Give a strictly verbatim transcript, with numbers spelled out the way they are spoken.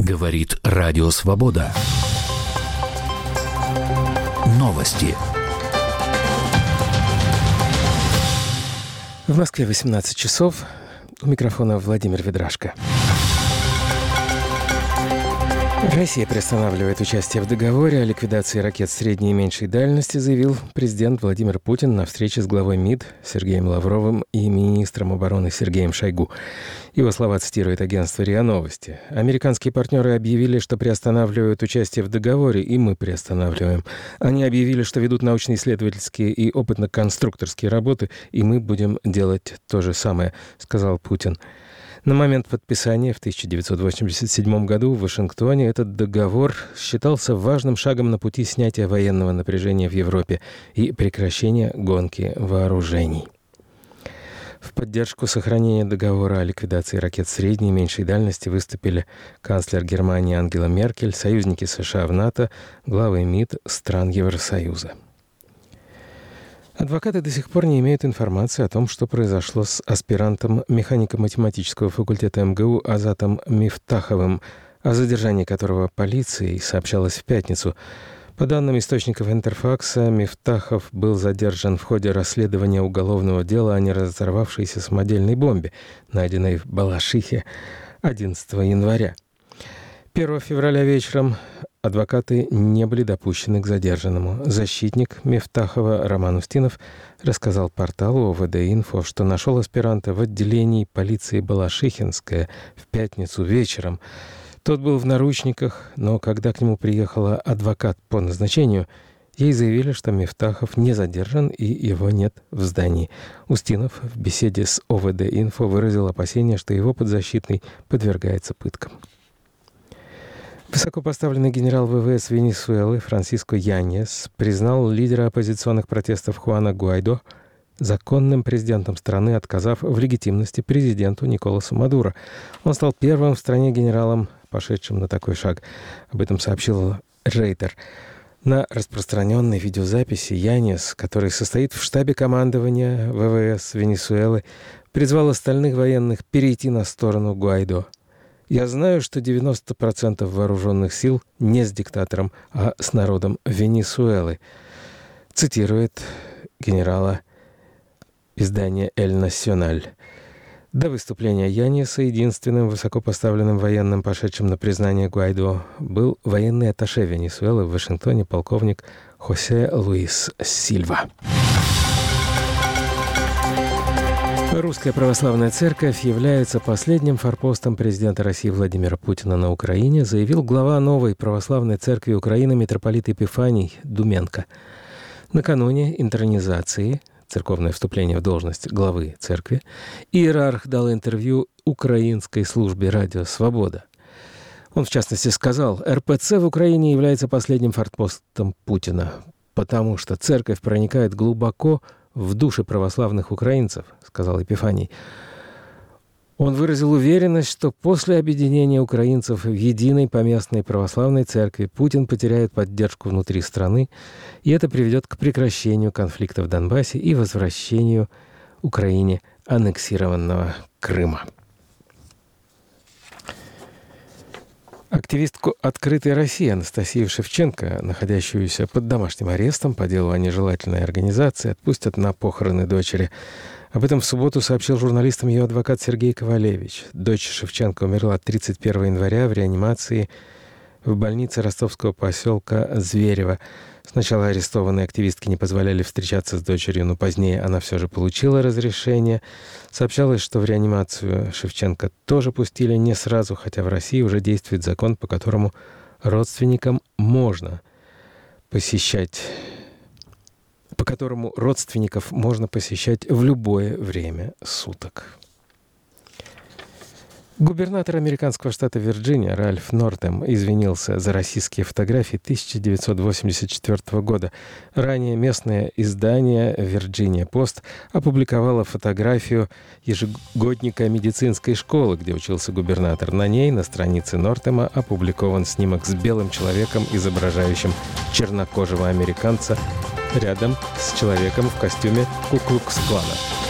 Говорит Радио Свобода. Новости. В Москве восемнадцать часов. У микрофона Владимир Ведрашко. Россия приостанавливает участие в договоре о ликвидации ракет средней и меньшей дальности, заявил президент Владимир Путин на встрече с главой МИД Сергеем Лавровым и министром обороны Сергеем Шойгу. Его слова цитирует агентство РИА Новости. «Американские партнеры объявили, что приостанавливают участие в договоре, и мы приостанавливаем. Они объявили, что ведут научно-исследовательские и опытно-конструкторские работы, и мы будем делать то же самое», — сказал Путин. На момент подписания в тысяча девятьсот восемьдесят седьмом году в Вашингтоне этот договор считался важным шагом на пути снятия военного напряжения в Европе и прекращения гонки вооружений. В поддержку сохранения договора о ликвидации ракет средней и меньшей дальности выступили канцлер Германии Ангела Меркель, союзники США в НАТО, главы МИД стран Евросоюза. Адвокаты до сих пор не имеют информации о том, что произошло с аспирантом механико-математического факультета эм гэ у Азатом Мифтаховым, о задержании которого полицией сообщалось в пятницу. По данным источников Интерфакса, Мифтахов был задержан в ходе расследования уголовного дела о неразорвавшейся самодельной бомбе, найденной в Балашихе одиннадцатого января. первого февраля вечером адвокаты не были допущены к задержанному. Защитник Мифтахова Роман Устинов рассказал порталу о вэ дэ инфо, что нашел аспиранта в отделении полиции Балашихинская в пятницу вечером. Тот был в наручниках, но когда к нему приехала адвокат по назначению, ей заявили, что Мифтахов не задержан и его нет в здании. Устинов в беседе с о вэ дэ инфо выразил опасение, что его подзащитный подвергается пыткам. Высокопоставленный генерал вэ вэ эс Венесуэлы Франсиско Яньес признал лидера оппозиционных протестов Хуана Гуайдо законным президентом страны, отказав в легитимности президенту Николасу Мадуро. Он стал первым в стране генералом, пошедшим на такой шаг. Об этом сообщил Рейтер. На распространенной видеозаписи Яньес, который состоит в штабе командования вэ вэ эс Венесуэлы, призвал остальных военных перейти на сторону Гуайдо. «Я знаю, что девяносто процентов вооруженных сил не с диктатором, а с народом Венесуэлы», цитирует генерала издание «Эль Националь». До выступления Яньеса единственным высокопоставленным военным, пошедшим на признание Гуайдо, был военный атташе Венесуэлы в Вашингтоне полковник Хосе Луис Сильва. Русская православная церковь является последним форпостом президента России Владимира Путина на Украине, заявил глава новой православной церкви Украины митрополит Епифаний Думенко. Накануне интронизации, церковное вступление в должность главы церкви, иерарх дал интервью украинской службе «Радио Свобода». Он, в частности, сказал: «эр пэ цэ в Украине является последним форпостом Путина, потому что церковь проникает глубоко в души православных украинцев», — сказал Епифаний. Он выразил уверенность, что после объединения украинцев в единой поместной православной церкви Путин потеряет поддержку внутри страны, и это приведет к прекращению конфликта в Донбассе и возвращению Украине аннексированного Крыма. Активистку «Открытой России» Анастасию Шевченко, находящуюся под домашним арестом по делу о нежелательной организации, отпустят на похороны дочери. Об этом в субботу сообщил журналистам ее адвокат Сергей Ковалевич. Дочь Шевченко умерла тридцать первого января в реанимации в больнице ростовского поселка Зверево. Сначала арестованные активистки не позволяли встречаться с дочерью, но позднее она все же получила разрешение. Сообщалось, что в реанимацию Шевченко тоже пустили не сразу, хотя в России уже действует закон, по которому родственникам можно посещать, по которому родственников можно посещать в любое время суток. Губернатор американского штата Вирджиния Ральф Нортем извинился за расистские фотографии тысяча девятьсот восемьдесят четвёртого года. Ранее местное издание «Вирджиния Пост» опубликовало фотографию ежегодника медицинской школы, где учился губернатор. На ней, на странице Нортема, опубликован снимок с белым человеком, изображающим чернокожего американца, рядом с человеком в костюме Ку-Клукс-Клана.